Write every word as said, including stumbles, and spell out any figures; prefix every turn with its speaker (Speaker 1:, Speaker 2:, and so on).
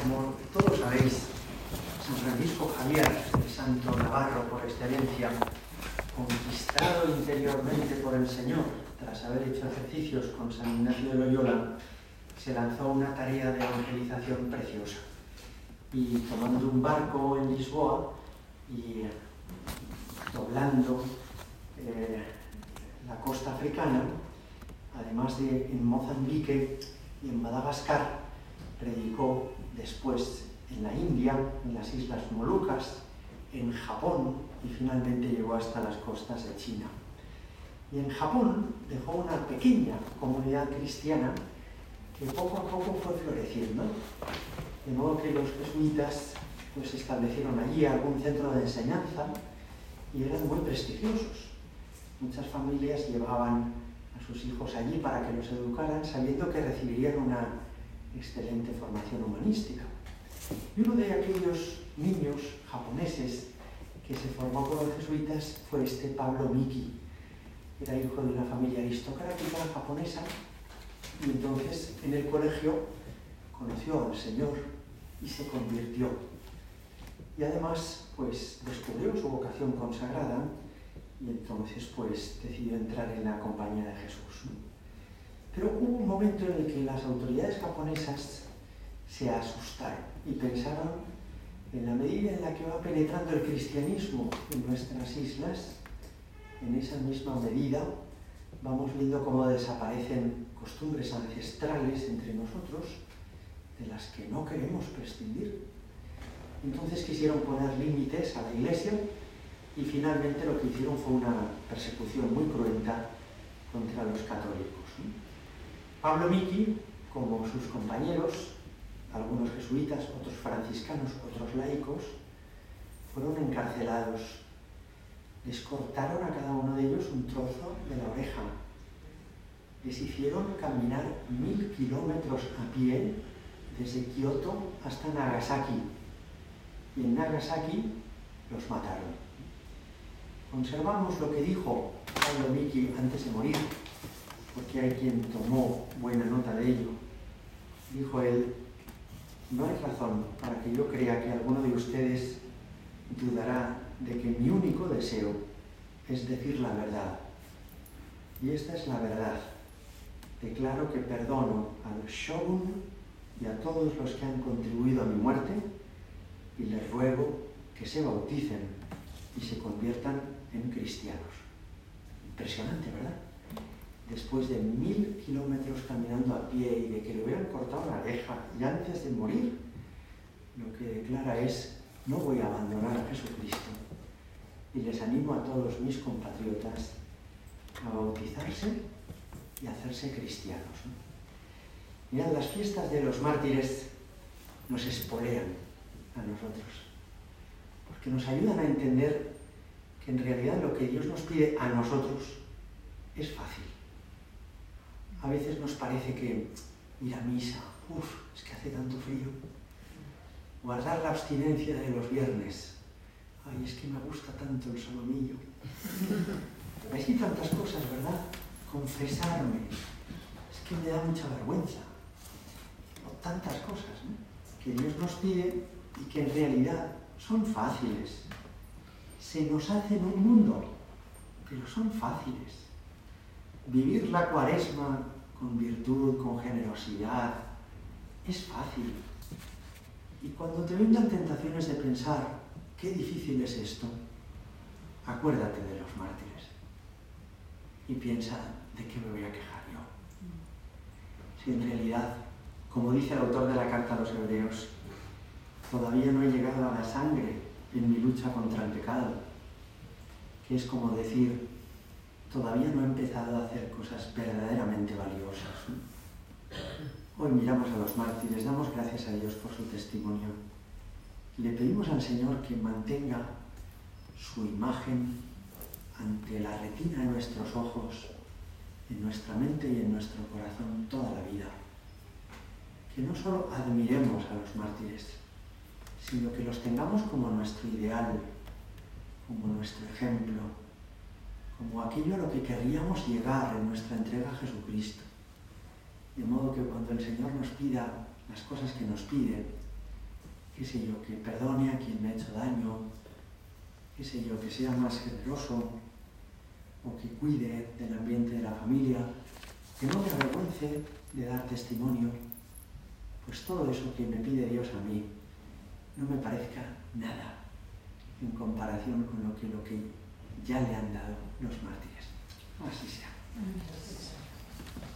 Speaker 1: Como todos sabéis, San Francisco Javier, el santo navarro por excelencia, conquistado interiormente por el Señor, tras haber hecho ejercicios con San Ignacio de Loyola, se lanzó a una tarea de evangelización preciosa. Y tomando un barco en Lisboa y doblando eh, la costa africana, además de en Mozambique y en Madagascar, predicó después en la India, en las Islas Molucas, en Japón y finalmente llegó hasta las costas de China. Y en Japón dejó una pequeña comunidad cristiana que poco a poco fue floreciendo, de modo que los jesuitas pues, establecieron allí algún centro de enseñanza y eran muy prestigiosos. Muchas familias llevaban a sus hijos allí para que los educaran, sabiendo que recibirían una excelente formación humanística. Y uno de aquellos niños japoneses que se formó con los jesuitas fue este Pablo Miki. Era hijo de una familia aristocrática japonesa y entonces en el colegio conoció al Señor y se convirtió. Y además pues descubrió su vocación consagrada y entonces pues decidió entrar en la compañía de Jesús. Pero hubo un momento en el que las autoridades japonesas se asustaron y pensaron, en la medida en la que va penetrando el cristianismo en nuestras islas, en esa misma medida vamos viendo cómo desaparecen costumbres ancestrales entre nosotros de las que no queremos prescindir. Entonces quisieron poner límites a la Iglesia y finalmente lo que hicieron fue una persecución muy cruenta contra los católicos. Pablo Miki, como sus compañeros, algunos jesuitas, otros franciscanos, otros laicos, fueron encarcelados. Les cortaron a cada uno de ellos un trozo de la oreja. Les hicieron caminar mil kilómetros a pie desde Kioto hasta Nagasaki. Y en Nagasaki los mataron. Conservamos lo que dijo Pablo Miki antes de morir, porque hay quien tomó buena nota de ello. Dijo él: no hay razón para que yo crea que alguno de ustedes dudará de que mi único deseo es decir la verdad. Y esta es la verdad. Declaro que perdono al shogun y a todos los que han contribuido a mi muerte y les ruego que se bauticen y se conviertan en cristianos. Impresionante, ¿verdad? Después de mil kilómetros caminando a pie y de que le hubieran cortado la oreja y antes de morir, lo que declara es: no voy a abandonar a Jesucristo. Y les animo a todos mis compatriotas a bautizarse y a hacerse cristianos. Mirad, las fiestas de los mártires nos espolean a nosotros, porque nos ayudan a entender que en realidad lo que Dios nos pide a nosotros es fácil. A veces nos parece que ir a misa, uff, es que hace tanto frío. Guardar la abstinencia de los viernes, ay, es que me gusta tanto el solomillo. Hay tantas cosas, ¿verdad? Confesarme, es que me da mucha vergüenza. O tantas cosas, ¿no?, que Dios nos pide y que en realidad son fáciles. Se nos hace en un mundo, pero son fáciles. Vivir la Cuaresma con virtud, con generosidad, es fácil. Y cuando te vengan tentaciones de pensar, qué difícil es esto, acuérdate de los mártires y piensa, ¿de qué me voy a quejar yo? Si en realidad, como dice el autor de la carta a los Hebreos, todavía no he llegado a la sangre en mi lucha contra el pecado, que es como decir, todavía no he empezado a hacer cosas verdaderamente valiosas. Hoy miramos a los mártires, damos gracias a Dios por su testimonio. Le pedimos al Señor que mantenga su imagen ante la retina de nuestros ojos, en nuestra mente y en nuestro corazón toda la vida. Que no solo admiremos a los mártires, sino que los tengamos como nuestro ideal, como nuestro ejemplo, como aquello a lo que querríamos llegar en nuestra entrega a Jesucristo. De modo que cuando el Señor nos pida las cosas que nos pide, qué sé yo, que perdone a quien me ha hecho daño, qué sé yo, que sea más generoso, o que cuide del ambiente de la familia, que no me avergüence de dar testimonio. Pues todo eso que me pide Dios a mí no me parezca nada en comparación con lo que, lo que ya le han dado los mártires. Así sea.